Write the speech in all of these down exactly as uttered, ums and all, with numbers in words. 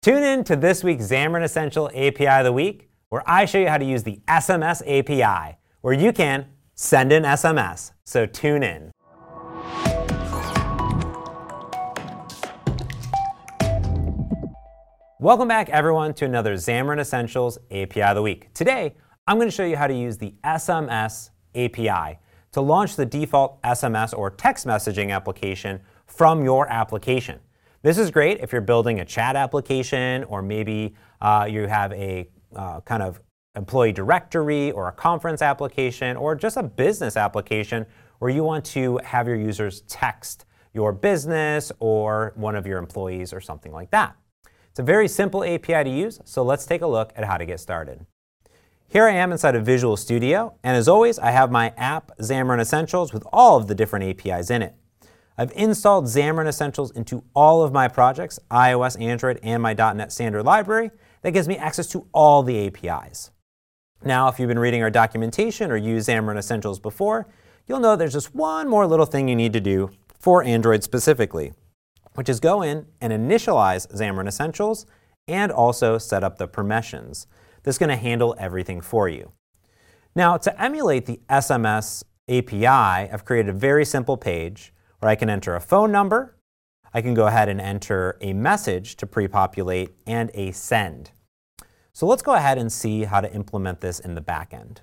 Tune in to this week's Xamarin Essential A P I of the Week, where I show you how to use the S M S A P I, where you can send an S M S. So tune in. Welcome back, everyone, to another Xamarin Essentials A P I of the Week. Today, I'm going to show you how to use the S M S A P I to launch the default S M S or text messaging application from your application. This is great if you're building a chat application, or maybe uh, you have a uh, kind of employee directory or a conference application, or just a business application where you want to have your users text your business or one of your employees or something like that. It's a very simple A P I to use, so let's take a look at how to get started. Here I am inside of Visual Studio, and as always, I have my app, Xamarin Essentials, with all of the different A P Is in it. I've installed Xamarin Essentials into all of my projects, iOS, Android, and my dot net Standard library. That gives me access to all the A P Is. Now, if you've been reading our documentation or used Xamarin Essentials before, you'll know there's just one more little thing you need to do for Android specifically, which is go in and initialize Xamarin Essentials and also set up the permissions. This is going to handle everything for you. Now, to emulate the S M S A P I, I've created a very simple page where I can enter a phone number, I can go ahead and enter a message to pre-populate, and a send. So let's go ahead and see how to implement this in the back end.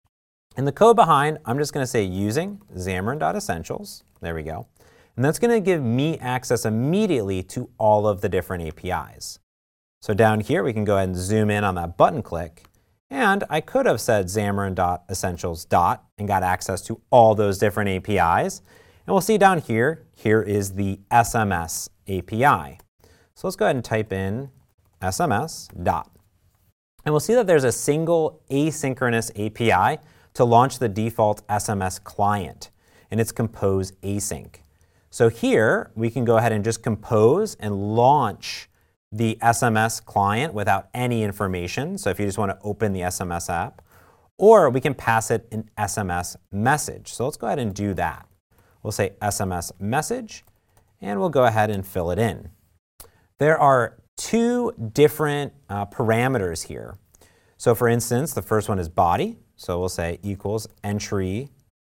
In the code behind, I'm just going to say using Xamarin.Essentials. There we go. And that's going to give me access immediately to all of the different A P Is. So down here, we can go ahead and zoom in on that button click. And I could have said Xamarin.Essentials dot and got access to all those different A P Is. And we'll see down here, here is the S M S A P I. So let's go ahead and type in S M S dot. And we'll see that there's a single asynchronous A P I to launch the default S M S client, and it's compose async. So here, we can go ahead and just compose and launch the S M S client without any information. So if you just want to open the S M S app, or we can pass it an S M S message. So let's go ahead and do that. We'll say S M S message, and we'll go ahead and fill it in. There are two different uh, parameters here. So for instance, the first one is body. So we'll say equals entry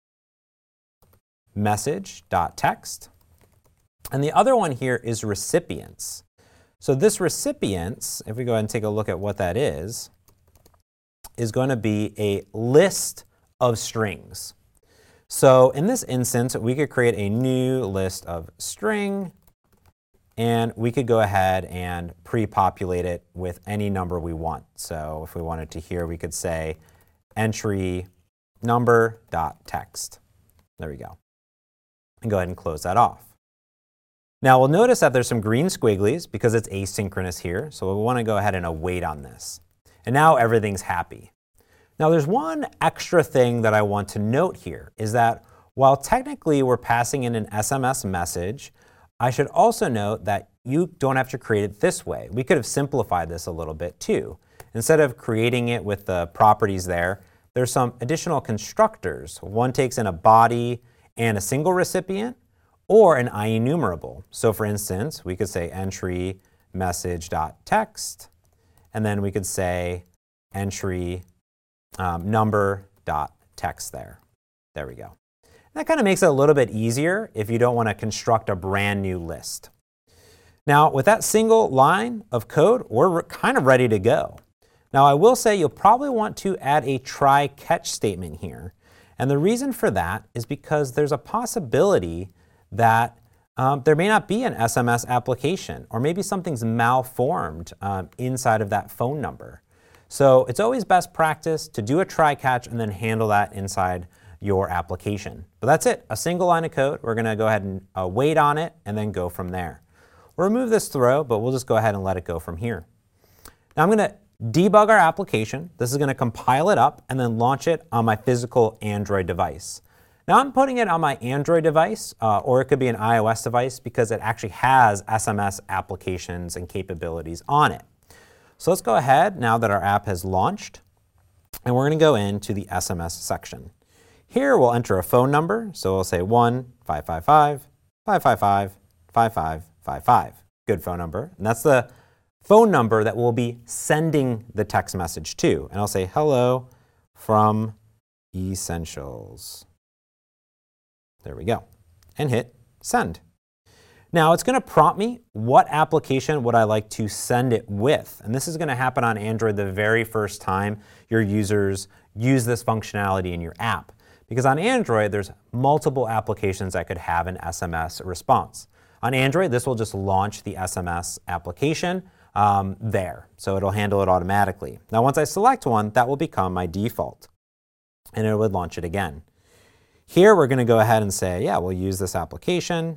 message.text. And the other one here is recipients. So this recipients, if we go ahead and take a look at what that is, is going to be a list of strings. So in this instance, we could create a new list of string, and we could go ahead and pre-populate it with any number we want. So if we wanted to here, we could say entry number.text. There we go. And go ahead and close that off. Now we'll notice that there's some green squigglies because it's asynchronous here. So we want to go ahead and await on this. And now everything's happy. Now there's one extra thing that I want to note here, is that while technically we're passing in an S M S message, I should also note that you don't have to create it this way. We could have simplified this a little bit too. Instead of creating it with the properties there, there's some additional constructors. One takes in a body and a single recipient, or an IEnumerable. So for instance, we could say entry message.text, and then we could say entry um, number.text there. There we go. That kind of makes it a little bit easier if you don't want to construct a brand new list. Now, with that single line of code, we're kind of ready to go. Now, I will say you'll probably want to add a try-catch statement here. And the reason for that is because there's a possibility that um, there may not be an S M S application, or maybe something's malformed um, inside of that phone number. So it's always best practice to do a try-catch and then handle that inside your application. But that's it, a single line of code. We're going to go ahead and uh, wait on it and then go from there. We'll remove this throw, but we'll just go ahead and let it go from here. Now I'm going to debug our application. This is going to compile it up and then launch it on my physical Android device. Now I'm putting it on my Android device, uh, or it could be an iOS device, because it actually has S M S applications and capabilities on it. So let's go ahead now that our app has launched, and we're going to go into the S M S section. Here we'll enter a phone number, so we'll say one five five five, five five five, five five five five. Good phone number, and that's the phone number that we'll be sending the text message to. And I'll say, hello from Essentials. There we go. And hit send. Now it's going to prompt me what application would I like to send it with. And this is going to happen on Android the very first time your users use this functionality in your app. Because on Android, there's multiple applications that could have an S M S response. On Android, this will just launch the S M S application um, there. So it'll handle it automatically. Now once I select one, that will become my default. And it would launch it again. Here we're going to go ahead and say, yeah, we'll use this application.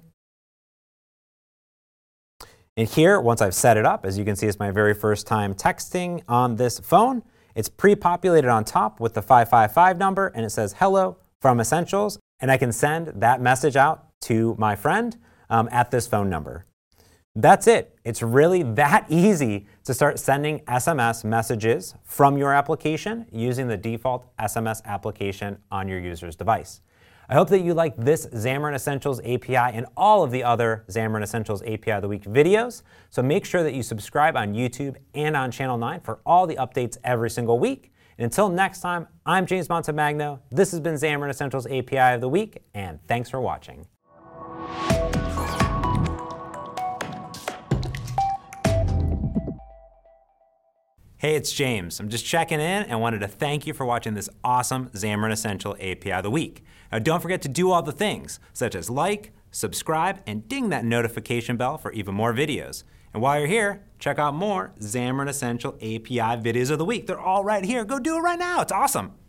And here, once I've set it up, as you can see, it's my very first time texting on this phone. It's pre-populated on top with the five five five number, and it says, hello from Essentials. And I can send that message out to my friend um, at this phone number. That's it. It's really that easy to start sending S M S messages from your application using the default S M S application on your user's device. I hope that you like this Xamarin Essentials A P I and all of the other Xamarin Essentials A P I of the Week videos. So make sure that you subscribe on YouTube and on Channel nine for all the updates every single week. And until next time, I'm James Montemagno. This has been Xamarin Essentials A P I of the Week, and thanks for watching. Hey, it's James. I'm just checking in and wanted to thank you for watching this awesome Xamarin Essential A P I of the Week. Now, don't forget to do all the things, such as like, subscribe, and ding that notification bell for even more videos. And while you're here, check out more Xamarin Essential A P I videos of the week. They're all right here. Go do it right now. It's awesome.